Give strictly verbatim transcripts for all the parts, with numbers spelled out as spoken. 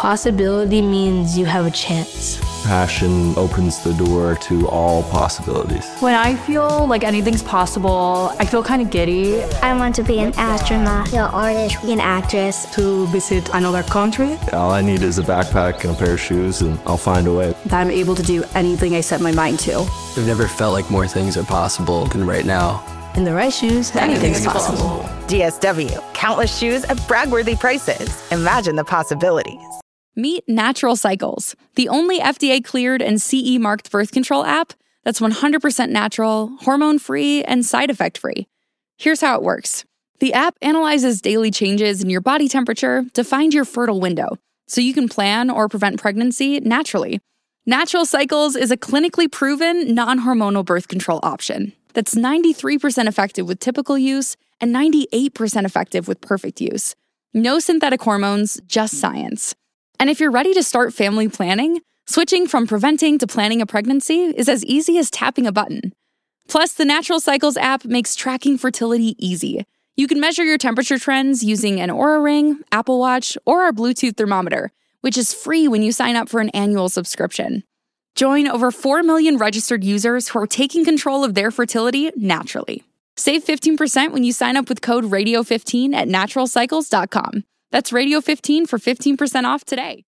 Possibility means you have a chance. Passion opens the door to all possibilities. When I feel like anything's possible, I feel kind of giddy. I want to be an astronaut, an artist, an actress. To visit another country. All I need is a backpack and a pair of shoes, and I'll find a way. That I'm able to do anything I set my mind to. I've never felt like more things are possible than right now. In the right shoes, anything's possible. D S W. Countless shoes at brag-worthy prices. Imagine the possibilities. Meet Natural Cycles, the only F D A-cleared and C E-marked birth control app that's one hundred percent natural, hormone-free, and side effect-free. Here's how it works. The app analyzes daily changes in your body temperature to find your fertile window, so you can plan or prevent pregnancy naturally. Natural Cycles is a clinically proven, non-hormonal birth control option that's ninety-three percent effective with typical use and ninety-eight percent effective with perfect use. No synthetic hormones, just science. And if you're ready to start family planning, switching from preventing to planning a pregnancy is as easy as tapping a button. Plus, the Natural Cycles app makes tracking fertility easy. You can measure your temperature trends using an Oura Ring, Apple Watch, or our Bluetooth thermometer, which is free when you sign up for an annual subscription. Join over four million registered users who are taking control of their fertility naturally. Save fifteen percent when you sign up with code radio fifteen at natural cycles dot com. That's radio fifteen for fifteen percent off today.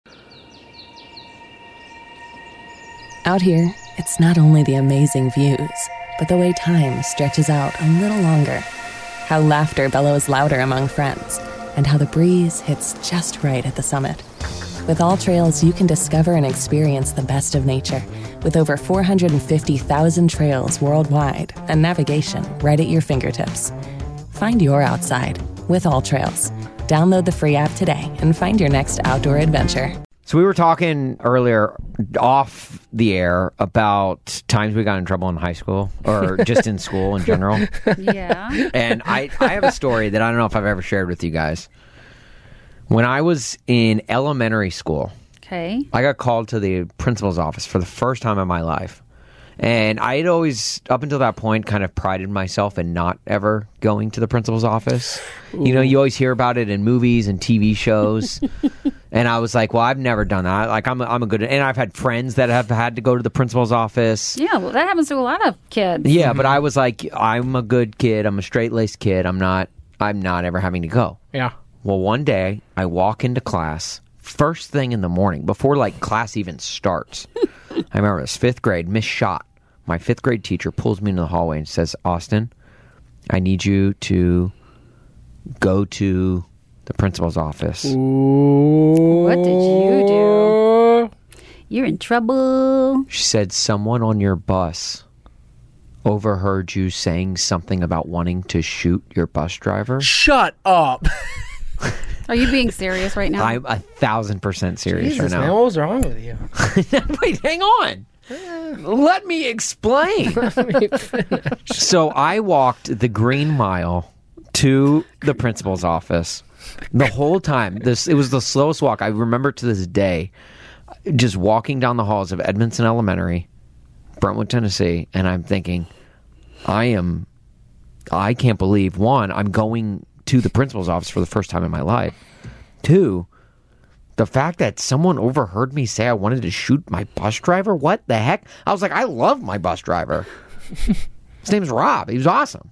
Out here, it's not only the amazing views, but the way time stretches out a little longer. How laughter bellows louder among friends, and how the breeze hits just right at the summit. With All Trails, you can discover and experience the best of nature with over four hundred fifty thousand trails worldwide and navigation right at your fingertips. Find your outside with All Trails. Download the free app today and find your next outdoor adventure. So we were talking earlier off the air about times we got in trouble in high school or just in school in general. Yeah. And I, I have a story that I don't know if I've ever shared with you guys. When I was in elementary school, okay, I got called to the principal's office for the first time in my life. And I had always, up until that point, kind of prided myself in not ever going to the principal's office. Ooh. You know, you always hear about it in movies and T V shows. And I was like, well, I've never done that. Like, I'm, I'm a good, and I've had friends that have had to go to the principal's office. Yeah, well, that happens to a lot of kids. Yeah, but I was like, I'm a good kid. I'm a straight-laced kid. I'm not, I'm not ever having to go. Yeah. Well, one day, I walk into class, first thing in the morning, before, like, class even starts. I remember it was fifth grade, Miss Schott. My fifth grade teacher pulls me into the hallway and says, Austin, I need you to go to the principal's office. Ooh. What did you do? You're in trouble. She said, someone on your bus overheard you saying something about wanting to shoot your bus driver. Shut up. Are you being serious right now? I'm a thousand percent serious Jesus, right now. Man, what was wrong with you? Wait, hang on. Let me explain. Let me finish. So I walked the Green Mile to the principal's office. The whole time, this it was the slowest walk. I remember to this day, just walking down the halls of Edmondson Elementary, Brentwood, Tennessee, and I'm thinking, I am, I can't believe, one, I'm going to the principal's office for the first time in my life. Two, the fact that someone overheard me say I wanted to shoot my bus driver? What the heck? I was like, I love my bus driver. His name's Rob. He was awesome.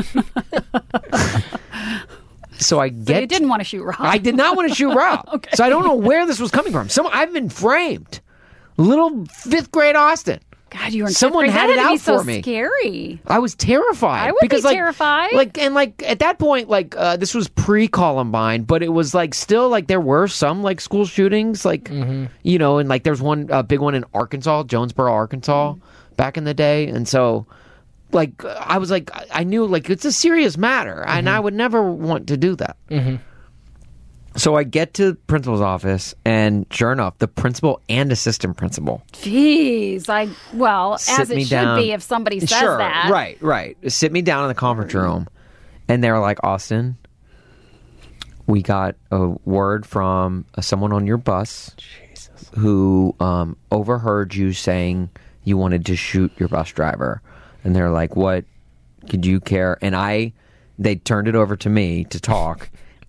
So I get... So you didn't want to shoot Rob. I did not want to shoot Rob. Okay. So I don't know where this was coming from. Some, I've been framed. Little fifth grade Austin. God, you were in Someone fifth grade. had That it had to out be so for me. Scary. I was terrified. I would because, be like, terrified. Like and like at that point, like uh, this was pre-Columbine, but it was like still like there were some like school shootings, like mm-hmm. you know, and like there's one uh, big one in Arkansas, Jonesboro, Arkansas, mm-hmm. back in the day, and so like I was like I knew like it's a serious matter, mm-hmm. and I would never want to do that. Mm-hmm. So I get to the principal's office, and sure enough, the principal and assistant principal. Jeez, I well, Sit as me it should down. be if somebody says sure, that. Right, right. Sit me down in the conference room, and they're like, Austin, we got a word from someone on your bus Jesus. who um, overheard you saying you wanted to shoot your bus driver. And they're like, what? Could you care? And I, they turned it over to me to talk.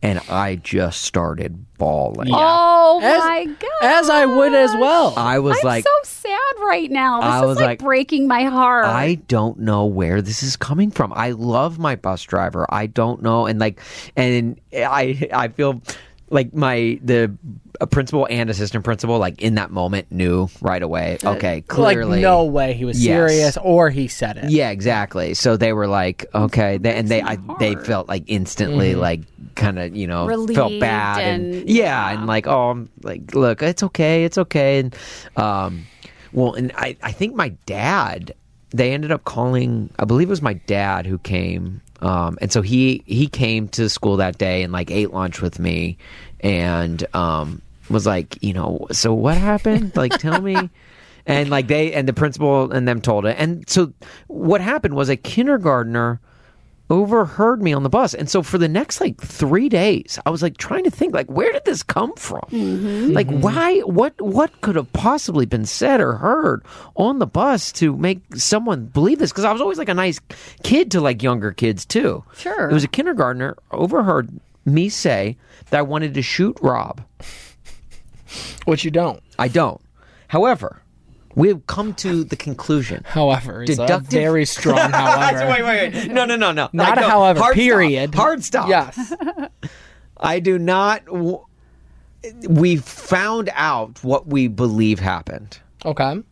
and I just started bawling. Oh As- my god! As I would as well. I was I'm like, so sad right now. This I is was like, like, breaking my heart. I don't know where this is coming from. I love my bus driver. I don't know, and like, and I I feel like my the a principal and assistant principal like in that moment knew right away. Okay, clearly, Like, no way he was Yes. serious or he said it. Yeah, exactly. So they were like, okay, they, and they I, they felt like instantly Mhm. like kind of you know felt Relieved bad and, and- yeah, and like oh I'm like look it's okay it's okay and um well and I I think my dad they ended up calling I believe it was my dad who came um and so he he came to school that day and like ate lunch with me and um was like you know so what happened like tell me. And like they and the principal and them told it. And so what happened was a kindergartner overheard me on the bus. And so for the next like three days, I was like trying to think like where did this come from? Mm-hmm. Like why what what could have possibly been said or heard on the bus to make someone believe this? Because I was always like a nice kid to like younger kids too. Sure. It was a kindergartner overheard me say that I wanted to shoot Rob. Which you don't. I don't. However, we've come to the conclusion. However, it's a Deductive- very strong however. wait, wait, wait. No, no, no, no. Not I a don't. however, Hard period. Stop. Hard stop. Yes. I do not. W- we found out what we believe happened. Okay.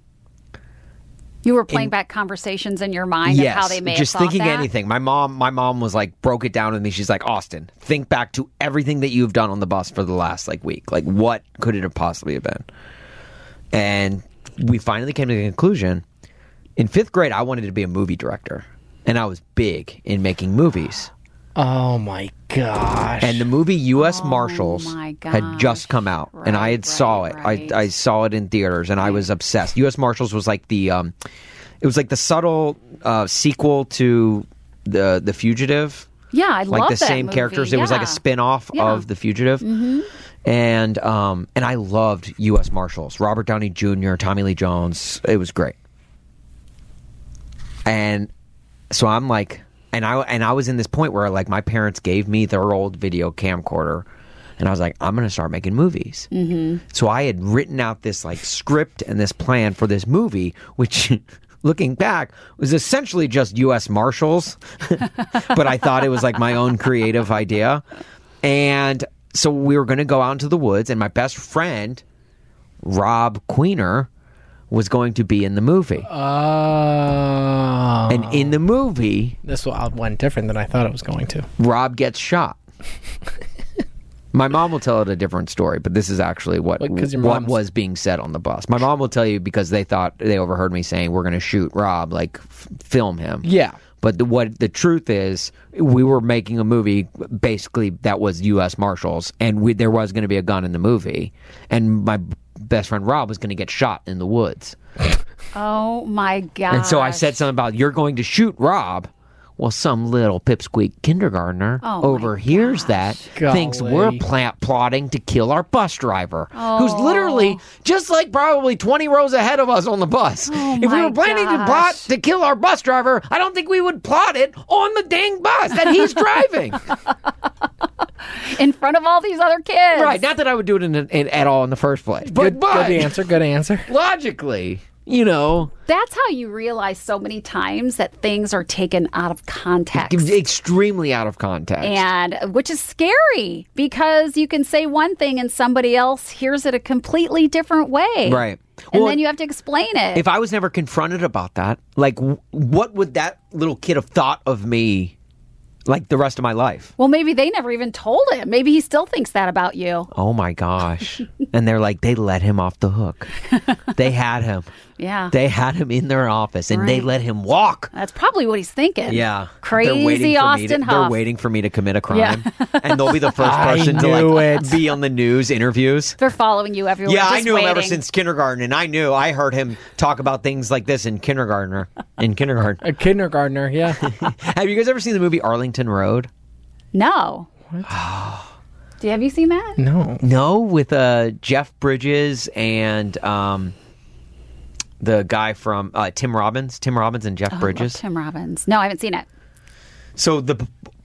You were playing back conversations in your mind yes, of how they may just have thought thinking that? anything. My mom, my mom was like broke it down with me. She's like, Austin, think back to everything that you've done on the bus for the last like week. Like, what could it have possibly have been? And we finally came to the conclusion. In fifth grade, I wanted to be a movie director, and I was big in making movies. Oh my gosh. And the movie U S Oh Marshals my had just come out, and I had Right, saw it. right, right. I I saw it in theaters, and I was obsessed. U S Marshals was like the, um, it was like the subtle uh, sequel to the the Fugitive. Yeah, I like love the that same movie. characters. It was like a Yeah. spin-off Yeah. of the Fugitive. Mhm. And um and I loved U S Marshals. Robert Downey Junior, Tommy Lee Jones. It was great. And so I'm like, and I and I was in this point where like my parents gave me their old video camcorder, and I was like, I'm gonna start making movies. Mm-hmm. So I had written out this like script and this plan for this movie, which looking back was essentially just U S Marshals, but I thought it was like my own creative idea. And so we were going to go out into the woods, and my best friend, Rob Queener, was going to be in the movie. Oh. And in the movie, This went different than I thought it was going to. Rob gets shot. My mom will tell it a different story, but this is actually what Like, 'cause your what mom's- was being said on the bus. My mom will tell you because they thought they overheard me saying we're going to shoot Rob, like f- film him. Yeah. But the, what the truth is, we were making a movie basically that was U S Marshals, and we, there was going to be a gun in the movie, and my best friend Rob was going to get shot in the woods. Oh my god! And so I said something about you're going to shoot Rob. Well, some little pipsqueak kindergartner Oh, my overhears that, thinks Golly. we're plant plotting to kill our bus driver, who's Oh. literally just like probably twenty rows ahead of us on the bus. Oh, if we my were planning to gosh. plot to kill our bus driver, I don't think we would plot it on the dang bus that he's driving. in front of all these other kids. Right, not that I would do it in, in, at all in the first place. But, Good, but good answer. Good answer. logically, you know, That's how you realize so many times that things are taken out of context. extremely out of context. And which is scary because you can say one thing and somebody else hears it a completely different way. Right. And Well, then you have to explain it. If I was never confronted about that, like, w- what would that little kid have thought of me, like, the rest of my life? well, maybe they never even told him. Maybe he still thinks that about you. Oh, my gosh. And they're like, they let him off the hook. They had him. Yeah. They had him in their office, and they Right. let him walk. That's probably what he's thinking. Yeah. Crazy They're waiting for me Austin to, They're Huff. waiting for me to commit a crime. Yeah. And they'll be the first I person to, knew like, it. be on the news interviews. They're following you everywhere. Yeah, I just knew him ever waiting. since kindergarten, and I knew I heard him talk about things like this in kindergarten. In kindergarten, A kindergartner, yeah. have you guys ever seen the movie Arlington Road? No. Do you have you seen that? No. No, with uh, Jeff Bridges and um, the guy from uh, Tim Robbins, Tim Robbins and Jeff Oh, I love Bridges. Tim Robbins. No, I haven't seen it. So the p-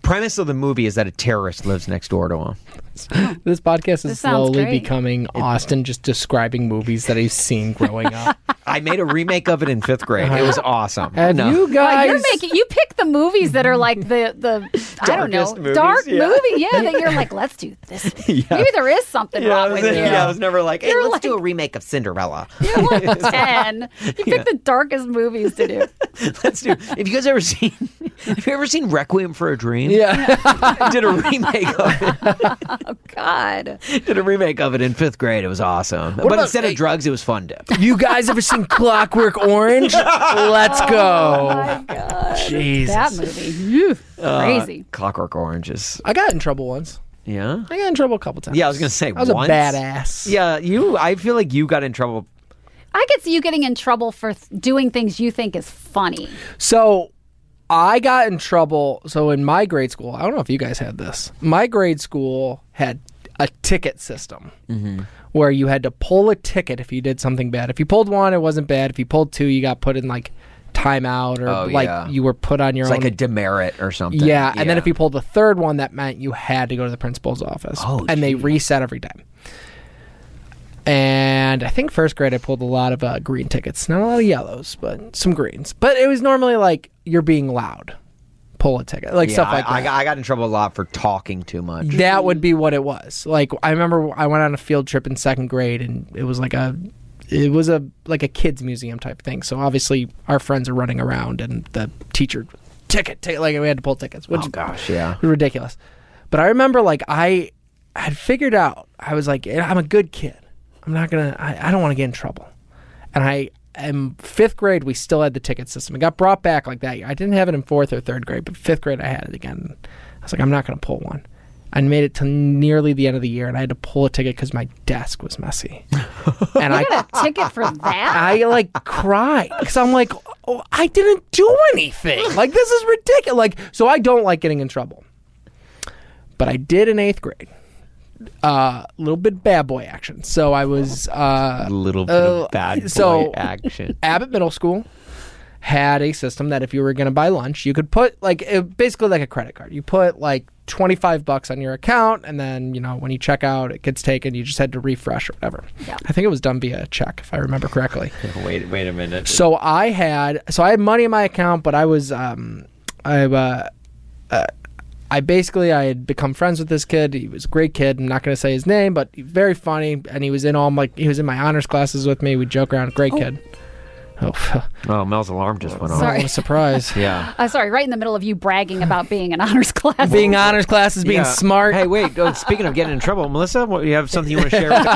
premise of the movie is that a terrorist lives next door to him. This podcast is This sounds slowly great. becoming Austin just describing movies that he's seen growing up. I made a remake of it in fifth grade. It was awesome. Have No. you Well, guys? you're making you pick the movies that are like the the I don't know Darkest movies, dark yeah. movie. Yeah, that you're like, let's do this. Yeah. Maybe there is something Yeah, I wrong was, with you. yeah, I was never like, hey, You're let's like- do a remake of Cinderella. You're like ten. You pick the darkest movies to do. Let's do. Have you guys ever seen? Have you ever seen Requiem for a Dream? Yeah. I did a remake of it. Oh God. Did a remake of it in fifth grade. It was awesome. but about- instead of hey- drugs, it was fun dip. You guys ever seen Clockwork Orange? Let's go. Oh my God. Jesus. That movie. Phew. Uh, Crazy. Clockwork Oranges. I got in trouble once. Yeah. I got in trouble a couple times. Yeah, I was gonna say I was once. a badass. Yeah, you. I feel like you got in trouble. I could see you getting in trouble for th- doing things you think is funny. So I got in trouble. So in my grade school, I don't know if you guys had this. My grade school had a ticket system Mm-hmm. where you had to pull a ticket if you did something bad. If you pulled one, it wasn't bad. If you pulled two, you got put in like timeout or Oh, like yeah. you were put on your It's own. like a demerit or something. Yeah, and then if you pulled the third one, that meant you had to go to the principal's office. Oh, and they reset every time. And I think first grade I pulled a lot of uh, green tickets. Not a lot of yellows, but some greens. But it was normally like you're being loud. Pull a ticket. Like yeah, stuff like I, that. I, got, I got in trouble a lot for talking too much. That would be what it was. Like I remember I went on a field trip in second grade and it was like a it was a like a kids museum type thing. So obviously our friends are running around and the teacher ticket, ticket like we had to pull tickets, which Oh gosh, yeah. was ridiculous. But I remember like I had figured out I was like I'm a good kid. I'm not gonna I, I don't want to get in trouble. And I in fifth grade we still had the ticket system. It got brought back like that year. I didn't have it in fourth or third grade, but fifth grade I had it again. I was like, I'm not gonna pull one. I made it to nearly the end of the year, and I had to pull a ticket because my desk was messy. And I You got a ticket for that? I like cried because I'm like, oh, I didn't do anything. Like this is ridiculous. Like so, I don't like getting in trouble, but I did in eighth grade. A uh, little bit bad boy action. So I was uh, A little bit uh, of bad boy so action. Abbott Middle School had a system that if you were going to buy lunch, you could put like it, basically like a credit card. You put like twenty-five bucks on your account, and then you know when you check out, it gets taken. You just had to refresh or whatever. Yeah. I think it was done via check, if I remember correctly. wait, wait a minute. So I had, so I had money in my account, but I was, um, I, uh, uh, I basically, I had become friends with this kid. He was a great kid. I'm not going to say his name, but very funny. And he was in all my, he was in my honors classes with me. We'd joke around. Great Oh. kid. Oh, Oh, Mel's alarm just went off. Sorry. what a surprise. Yeah. Uh, sorry, right in the middle of you bragging about being an honors class. Being honors classes, being Yeah. smart. Hey, wait. Oh, speaking of getting in trouble, Melissa, what, you have something you want to share with the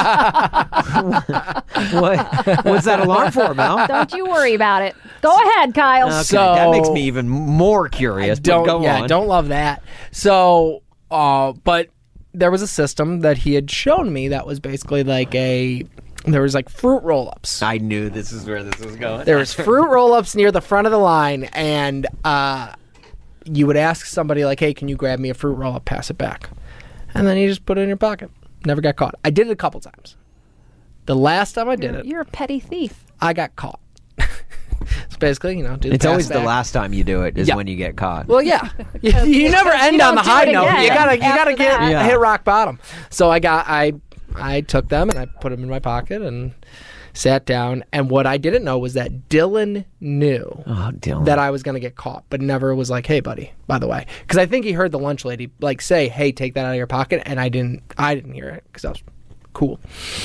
class? what? What's that alarm for, Mel? Don't you worry about it. Go ahead, Kyle. Okay, So- that makes me even more curious. but don't go yeah on. don't love that. So uh but there was a system that he had shown me that was basically like a there was like fruit roll-ups. I knew this is where this was going. There was fruit roll-ups near the front of the line, and uh you would ask somebody like, hey, can you grab me a fruit roll-up, pass it back, and then you just put it in your pocket. Never got caught. I did it a couple times. The last time I did it, You're a petty thief. I got caught. So basically, you know, do the It's always pass the back. last time you do it is Yeah. when you get caught. Well, yeah, you, you never end you on the don't do high it note. again You gotta, you gotta after get that. Yeah. hit rock bottom. So I got, I, I took them and I put them in my pocket and sat down. And what I didn't know was that Dylan knew Oh, Dylan. that I was gonna get caught, but never was like, "Hey, buddy, by the way," because I think he heard the lunch lady like say, "Hey, take that out of your pocket," and I didn't, I didn't hear it because I was cool.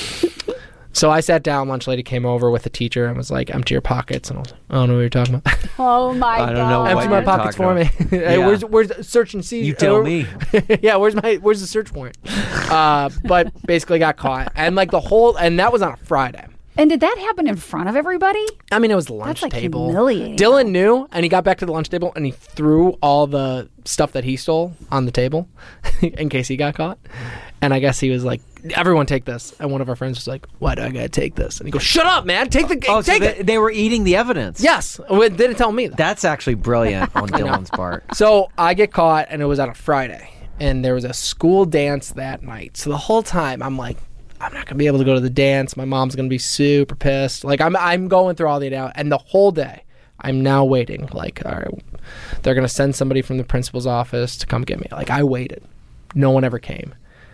So I sat down. Lunch lady came over with the teacher and was like, "Empty your pockets." And I was like, "I don't know what you're talking about." Oh my I don't god. know what Empty my you're pockets for talking me. Hey, Yeah. where's where's the search and seizure? You tell uh, me. Yeah, where's my where's the search warrant? Uh, but basically got caught, and like the whole, and that was on a Friday. And did that happen in front of everybody? I mean, it was the lunch That's like table. humiliating. Dylan knew, and he got back to the lunch table, and he threw all the stuff that he stole on the table in case he got caught. And I guess he was like, "Everyone take this." And one of our friends was like, "Why do I gotta take this?" And he goes, "Shut up, man! Take the Oh, so take they, it." they were eating the evidence. Yes, well, it didn't tell me that. That's actually brilliant on I know. Dylan's part. So I get caught, and it was on a Friday, and there was a school dance that night. So the whole time, I'm like, I'm not gonna be able to go to the dance. My mom's gonna be super pissed. Like I'm, I'm going through all the now, and the whole day, I'm now waiting. Like, all right, They're going to send somebody from the principal's office to come get me. Like, I waited. No one ever came.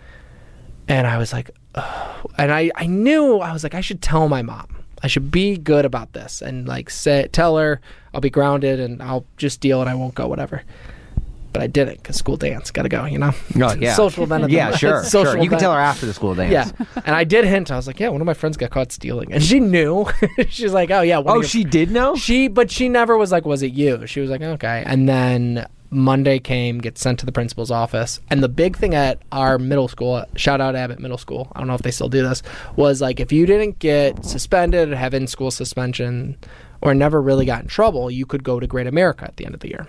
And I was like, ugh. And I, I knew, I was like, I should tell my mom. I should be good about this and like say, tell her I'll be grounded and I'll just deal and I won't go, whatever. But I didn't because school dance, got to go, you know? Oh, yeah. Social event. Yeah, the, sure, social sure. You can event. tell her after the school dance. Yeah. And I did hint. I was like, yeah, one of my friends got caught stealing. And she knew. She's like, oh, yeah. Oh, your... she did know? She, But she never was like, was it you? She was like, okay. And then Monday came, gets sent to the principal's office. And the big thing at our middle school, shout out Abbott Middle School, I don't know if they still do this, was like if you didn't get suspended or have in-school suspension or never really got in trouble, you could go to Great America at the end of the year.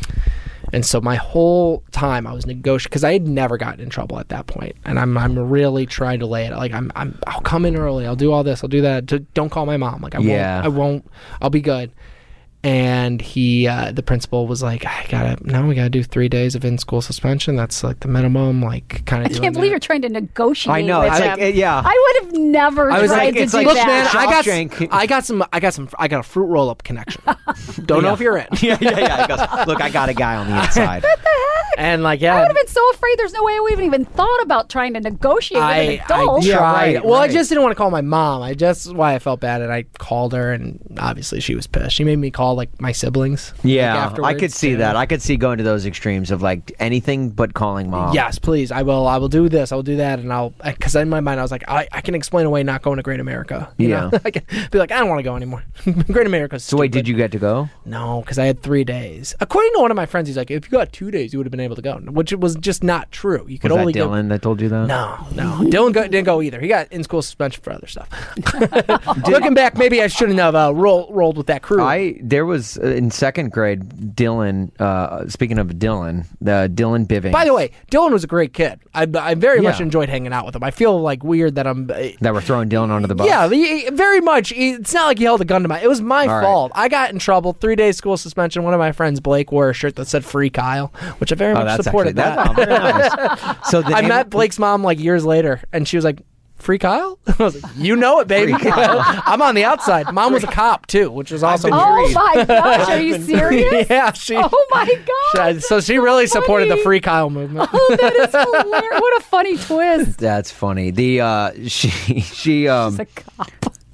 And so my whole time I was negotiating because I had never gotten in trouble at that point, and I'm I'm really trying to lay it like I'm I'm I'll come in early, I'll do all this, I'll do that. Don't call my mom, like I yeah. won't, I won't, I'll be good. And he, uh, the principal was like, I gotta, now we gotta do three days of in-school suspension. That's like the minimum, like kind of. I can't believe that. You're trying to negotiate. I know. With It's him. like, yeah. I would have never I was tried like, to it's do like, look, that. man, I got, Shawshank. I got some, I got some, I got a fruit roll-up connection. Don't know Yeah. if you're in. yeah, yeah, yeah. He goes, look, I got a guy on the inside. What the heck? And like, yeah, I would have been so afraid. There's no way I would have even thought about trying to negotiate with I, an adult. I Yeah, tried. right, well, right. I just didn't want to call my mom. I just why I felt bad, and I called her, and obviously she was pissed. She made me call like my siblings. Yeah, like, I afterwards, could see too. that. I could see going to those extremes of like anything but calling mom. Yes, please. I will. I will do this. I will do that, and I'll. Because in my mind, I was like, I, I can explain away not going to Great America. You Yeah. know? I can be like, I don't want to go anymore. Great America's So wait, did you get to go? No, because I had three days. According to one of my friends, he's like, if you got two days, you would have been able to go, which was just not true. You could Was only that Dylan go. that told you that? No, no. Dylan go, didn't go either. He got in school suspension for other stuff. Looking back, maybe I shouldn't have uh, roll, rolled with that crew. I there was uh, in second grade. Dylan. Uh, speaking of Dylan, the Dylan Bivings. By the way, Dylan was a great kid. I, I very much Yeah. enjoyed hanging out with him. I feel like weird that I'm. Uh, that we're throwing Dylan under the bus. Yeah, he, very much. He, it's not like he held a gun to my. It was my All right. fault. I got in trouble. Three days school suspension. One of my friends, Blake, wore a shirt that said "Free Kyle," which I very Oh, much that's supported. actually, that. that's oh, very nice. So the I name met of- Blake's mom like years later, and she was like, "Free Kyle?" I was like, "You know it, baby." I'm on the outside. Mom was a cop too, which was also. Oh my gosh, are you serious? Yeah, she. Oh my gosh. she- so she really supported the Free Kyle movement. Oh, that is hilarious. What a funny twist. That's funny. The uh, she she um. She's a cop.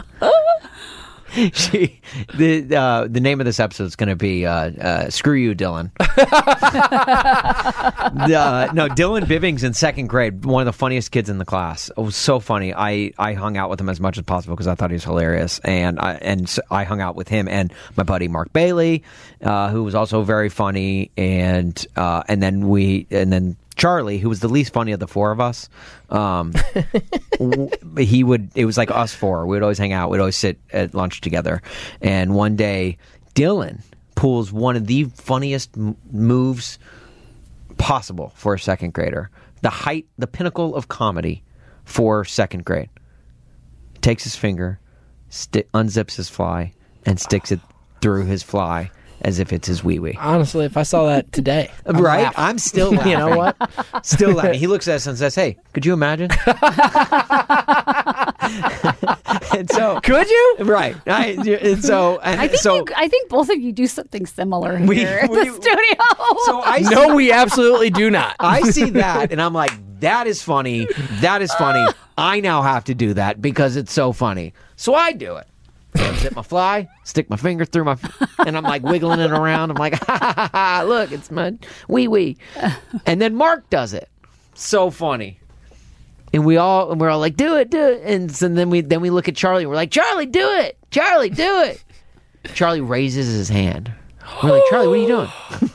She the uh, the name of this episode is going to be uh, uh, "Screw You, Dylan." the, uh, no, Dylan Bivings in second grade, one of the funniest kids in the class. It was so funny. I, I hung out with him as much as possible because I thought he was hilarious, and I and so I hung out with him and my buddy Mark Bailey, uh, who was also very funny, and uh, and then we and then. Charlie, who was the least funny of the four of us, um, w- he would. It was like us four. We would always hang out. We'd always sit at lunch together. And one day, Dylan pulls one of the funniest m- moves possible for a second grader. The height, the pinnacle of comedy for second grade. Takes his finger, sti- unzips his fly, and sticks it through his fly. As if it's his wee wee. Honestly, if I saw that today, I'd right? laugh. I'm still laughing. You know what? Still laughing. He looks at us and says, "Hey, could you imagine?" And so, could you? Right. I, and so, and I think so, you, I think both of you do something similar We- here at we- the studio. so I see, No, we absolutely do not. I see that, and I'm like, "That is funny. That is funny. I now have to do that because it's so funny." So I do it. Unzip my fly, stick my finger through my, and I'm like wiggling it around. I'm like, ha ha ha, ha look, it's my wee wee. And then Mark does it. So funny. And we all, and we're all like, do it, do it. And so then we, then we look at Charlie and we're like, Charlie, do it. Charlie, do it. Charlie raises his hand. We're like, Charlie, what are you doing?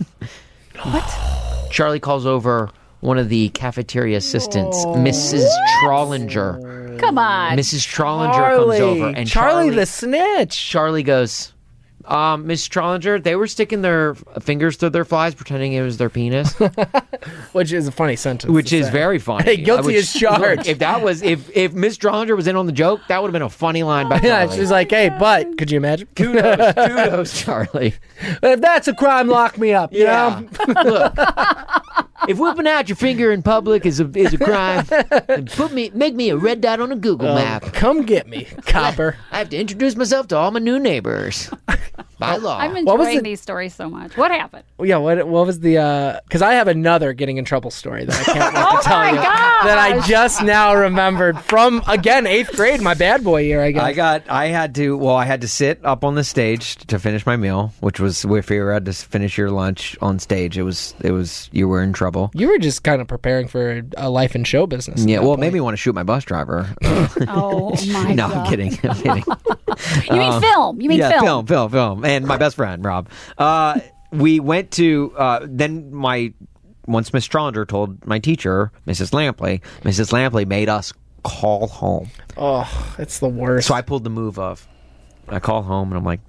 What? Charlie calls over one of the cafeteria assistants, Missus Trollinger. Come on. Missus Trollinger Charlie, comes over and Charlie, Charlie the snitch. Charlie goes, um, Miss Trollinger, they were sticking their fingers through their flies, pretending it was their penis, Which is a funny sentence. which to is say. very funny. Hey, guilty Which- as charged. Look, if that was if if Miss Trollinger was in on the joke, that would have been a funny line by Yeah, Charlie. she's like, hey, but could you imagine? kudos, kudos, Charlie. If that's a crime, lock me up. You Yeah. know? Look, if whipping out your finger in public is a is a crime, then put me make me a red dot on a Google Um, map. Come get me, copper. I have to introduce myself to all my new neighbors. Bylaw. I'm What was enjoying the- these stories so much. What happened? Yeah, what what was the? Because I have another getting in trouble story that I can't wait Oh to tell my you. gosh. That I just now remembered from again eighth grade, my bad boy year. I guess. I got. I had to. Well, I had to sit up on the stage to finish my meal, which was if you had to finish your lunch on stage. It was. It was. You were in trouble. You were just kind of preparing for a life in show business. at Yeah. that Well, it point. made me want to shoot my bus driver. Uh, Oh my no, god! I'm kidding. I'm kidding. You mean Uh, film? You mean yeah, film? film, film, film, and my best friend Rob. Uh, we went to. Uh, then my once Miss Stronder told my teacher, Missus Lampley. Missus Lampley made us call home. Oh, it's the worst. So I pulled the move of. I call home and I'm like,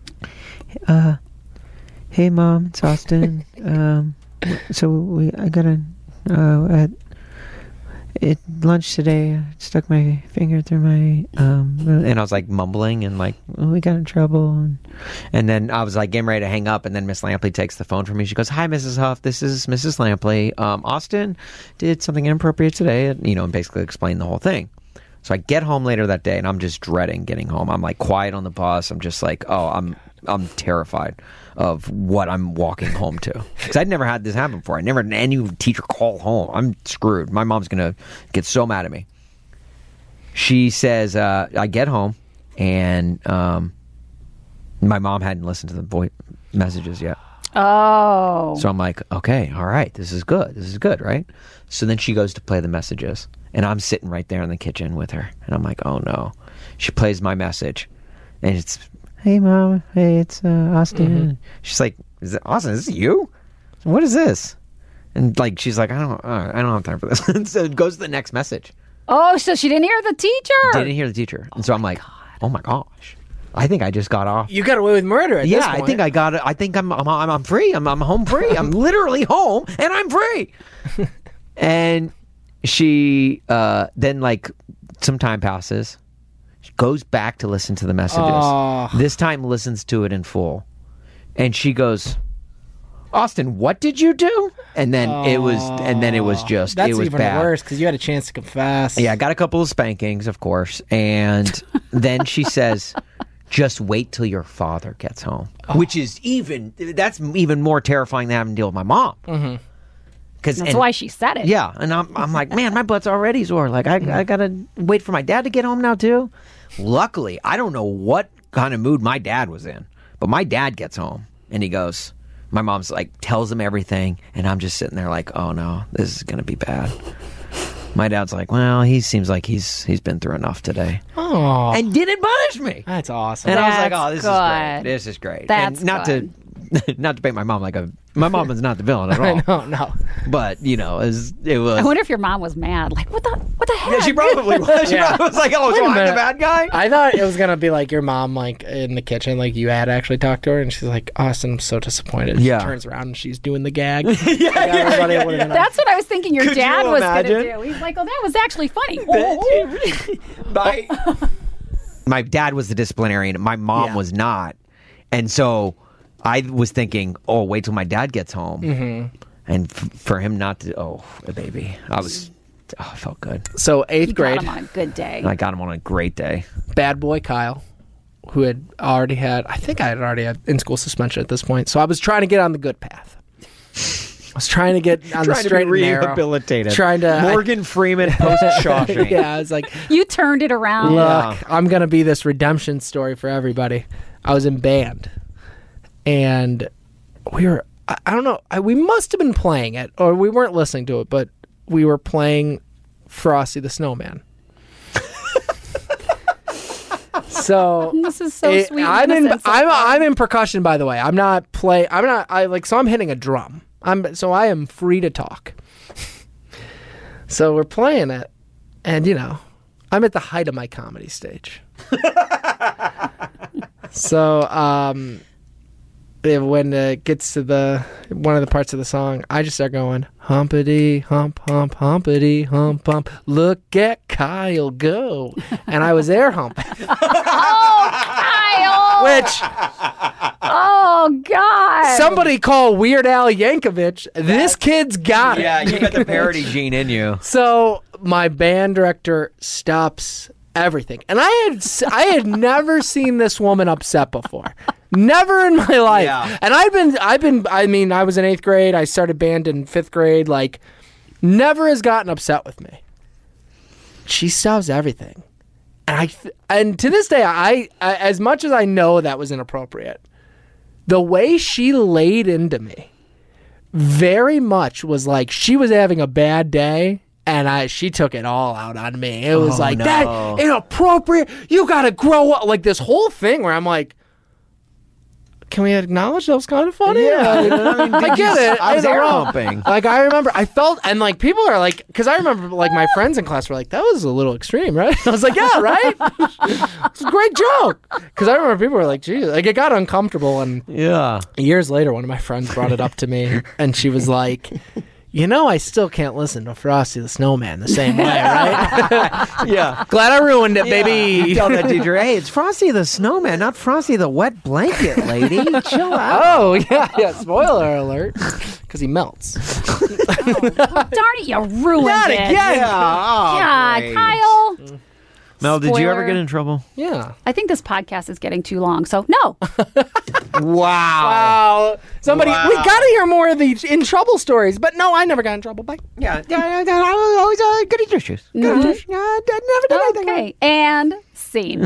uh, "Hey, Mom, it's Austin. um, so we I got a uh, at at lunch today. I stuck my finger through my um, and I was like mumbling and like, oh, we got in trouble. And, and then I was like getting ready to hang up, and then Miss Lampley takes the phone from me. She goes, "Hi, Missus Huff. This is Missus Lampley. Um, Austin did something inappropriate today." And, you know, and basically explained the whole thing. So I get home later that day, and I'm just dreading getting home. I'm like quiet on the bus. I'm just like, oh, I'm I'm terrified of what I'm walking home to, because I'd never had this happen before. I never had any teacher call home. I'm screwed. My mom's gonna get so mad at me. She says, uh, I get home, and um, my mom hadn't listened to the voice messages yet. Oh. So I'm like, okay, all right, this is good. This is good, right? So then she goes to play the messages, and I'm sitting right there in the kitchen with her, and I'm like, oh no. She plays my message, and it's, "Hey, Mom. Hey, it's uh, Austin." Mm-hmm. She's like, "Is it Austin? Is this you? What is this?" And like, she's like, "I don't, uh, I don't have time for this." And so it goes to the next message. Oh, so she didn't hear the teacher. Didn't hear the teacher, and so I'm like, God. "Oh my gosh." I think I just got off. You got away with murder at yeah, this point. I think I got it. I think I'm I'm I'm, I'm free. I'm I'm home free. I'm literally home and I'm free. And she uh, then like some time passes. She goes back to listen to the messages. Oh. This time listens to it in full. And she goes, "Austin, what did you do?" And then it was and then it was just That's it was even bad. worse because you had a chance to confess. Yeah, I got a couple of spankings, of course. And then she says, "Just wait till your father gets home," oh. which is even, that's even more terrifying than having to deal with my mom. Mm-hmm. Cause, That's and, why she said it. Yeah. And I'm, I'm like, man, my butt's already sore. Like, I, I got to wait for my dad to get home now, too. Luckily, I don't know what kind of mood my dad was in, but my dad gets home and he goes, my mom's like, tells him everything. And I'm just sitting there like, oh no, this is going to be bad. My dad's like, well, he seems like he's he's been through enough today. Oh. And didn't punish me. That's awesome. And That's I was like, oh, this good. is great. This is great. That's and not good. to not to paint my mom like a my mom is not the villain at all. No, no. But, you know, it was, it was I wonder if your mom was mad. Like, what the what the heck? yeah, she probably was. She Yeah. probably was like, oh, Wait so a I'm the minute. bad guy? I thought it was gonna be like your mom, like in the kitchen, like you had actually talked to her, and she's like, "Austin, I'm so disappointed." Yeah. She turns around and she's doing the gag. yeah, Like, yeah, everybody yeah, would've yeah. been That's what I was thinking your Could dad you was going to imagine? do. He's like, oh, that was actually funny. Oh, my, my dad was the disciplinarian. My mom Yeah. was not. And so I was thinking, oh, wait till my dad gets home. Mm-hmm. And f- for him not to, oh, a baby. I was, oh, I felt good. So eighth you grade, got him on a good day. And I got him on a great day. bad boy Kyle, who had already had, I think I had already had in school suspension at this point. So I was trying to get on the good path. I was trying to get on the Trying to straight be and narrow. rehabilitated. Trying to Morgan Freeman post Shawshank. Yeah, I was like, You turned it around. look, Yeah. I'm gonna be this redemption story for everybody. I was in band, and we were, I, I don't know, I, we must have been playing it, or we weren't listening to it, but we were playing Frosty the Snowman. So This is so it- sweet. and I'm in. innocent so I'm far. I'm in percussion, by the way. I'm not play. I'm not. I like. So I'm hitting a drum. I'm so I am free to talk. So we're playing it, and you know, I'm at the height of my comedy stage. So um, it- when it gets to the one of the parts of the song, I just start going humpity hump hump humpity hump hump. Look at Kyle go, and I was air humping. Kyle! Which Oh, God. somebody call Weird Al Yankovic. This kid's got it. Yeah, you got the parody gene in you. So my band director stops everything, and I had I had never seen this woman upset before. Never in my life. Yeah. And I've been, I've been, I mean, I was in eighth grade. I started band in fifth grade. Like, never has gotten upset with me. She stops everything. And I, th- and to this day, I, I, as much as I know that was inappropriate, the way she laid into me very much was like she was having a bad day. And I, she took it all out on me. It was Oh, like, no. that inappropriate. You got to grow up. Like this whole thing where I'm like, can we acknowledge that was kind of funny? Yeah, Like, I mean, I did get you- it. I was Ain't no air wrong. humping. Like I remember, I felt, and like people are like, because I remember like my friends in class were like, that was a little extreme, right? I was like, yeah, right. It's a great joke. Because I remember people were like, geez, like it got uncomfortable, and Yeah. years later, one of my friends brought it up to me, and she was like, you know, I still can't listen to Frosty the Snowman the same way, right? Yeah. Glad I ruined it, baby. You tell that teacher, hey, it's Frosty the Snowman, not Frosty the wet blanket, lady. Chill out. Oh, yeah, yeah. Spoiler alert. Because he melts. Darn it, you ruined Not it. again. Yeah. Oh, God, great. Kyle. Mel, did you ever Spoiler. get in trouble? Yeah. I think this podcast is getting too long, so no. Wow. Wow. Somebody, Wow. we got to hear more of the in trouble stories. But no, I never got in trouble. Bye. Yeah. yeah, yeah, I was always uh, goody two-shoes. Goody two-shoes. Yeah, I never did anything wrong. Okay, and scene.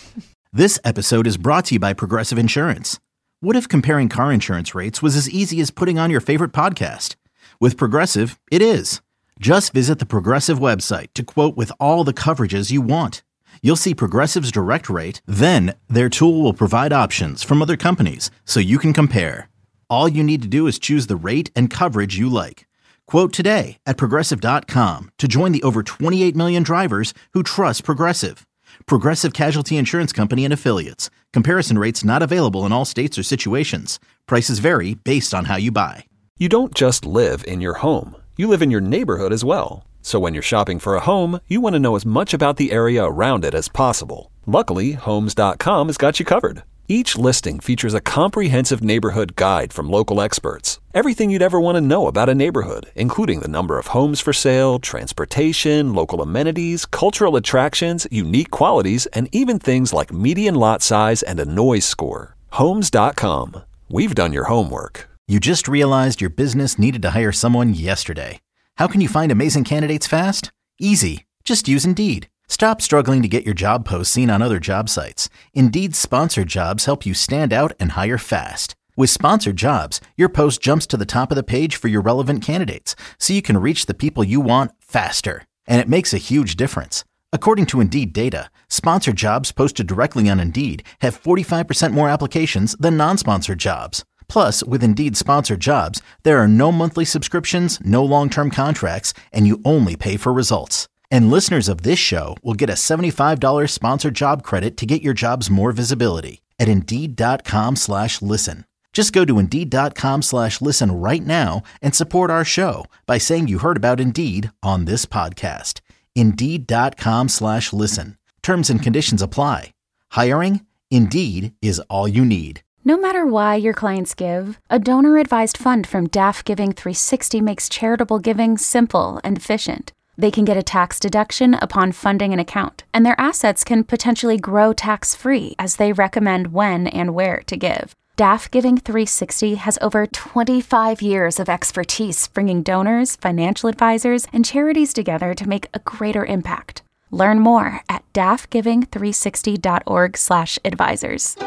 This episode is brought to you by Progressive Insurance. What if comparing car insurance rates was as easy as putting on your favorite podcast? With Progressive, it is. Just visit the Progressive website to quote with all the coverages you want. You'll see Progressive's direct rate, then their tool will provide options from other companies so you can compare. All you need to do is choose the rate and coverage you like. Quote today at Progressive dot com to join the over twenty-eight million drivers who trust Progressive. Progressive Casualty Insurance Company and Affiliates. Comparison rates not available in all states or situations. Prices vary based on how you buy. You don't just live in your home. You live in your neighborhood as well. So when you're shopping for a home, you want to know as much about the area around it as possible. Luckily, Homes dot com has got you covered. Each listing features a comprehensive neighborhood guide from local experts. Everything you'd ever want to know about a neighborhood, including the number of homes for sale, transportation, local amenities, cultural attractions, unique qualities, and even things like median lot size and a noise score. Homes dot com. We've done your homework. You just realized your business needed to hire someone yesterday. How can you find amazing candidates fast? Easy. Just use Indeed. Stop struggling to get your job posts seen on other job sites. Indeed's sponsored jobs help you stand out and hire fast. With sponsored jobs, your post jumps to the top of the page for your relevant candidates, so you can reach the people you want faster. And it makes a huge difference. According to Indeed data, sponsored jobs posted directly on Indeed have forty-five percent more applications than non-sponsored jobs. Plus, with Indeed sponsored jobs, there are no monthly subscriptions, no long-term contracts, and you only pay for results. And listeners of this show will get a seventy-five dollars sponsored job credit to get your jobs more visibility at Indeed.com slash listen. Just go to Indeed.com slash listen right now and support our show by saying you heard about Indeed on this podcast. Indeed.com slash listen. Terms and conditions apply. Hiring? Indeed is all you need. No matter why your clients give, a donor-advised fund from D A F Giving three sixty makes charitable giving simple and efficient. They can get a tax deduction upon funding an account, and their assets can potentially grow tax-free as they recommend when and where to give. D A F Giving three sixty has over twenty-five years of expertise bringing donors, financial advisors, and charities together to make a greater impact. Learn more at daffgiving three sixty dot org slash advisors.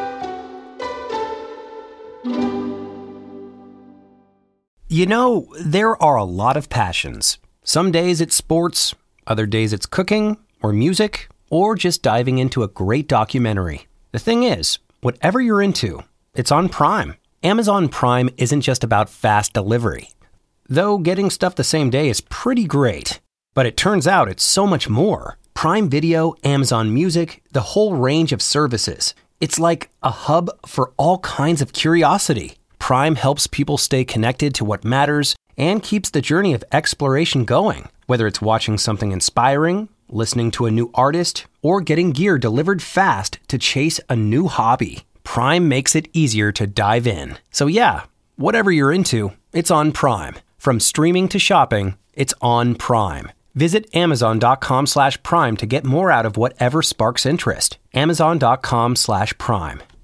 You know, there are a lot of passions. Some days it's sports, other days it's cooking, or music, or just diving into a great documentary. The thing is, whatever you're into, it's on Prime. Amazon Prime isn't just about fast delivery. Though getting stuff the same day is pretty great. But it turns out it's so much more. Prime Video, Amazon Music, the whole range of services. It's like a hub for all kinds of curiosity. Prime helps people stay connected to what matters and keeps the journey of exploration going. Whether it's watching something inspiring, listening to a new artist, or getting gear delivered fast to chase a new hobby, Prime makes it easier to dive in. So yeah, whatever you're into, it's on Prime. From streaming to shopping, it's on Prime. Visit amazon.com slash prime to get more out of whatever sparks interest. Amazon.com slash prime.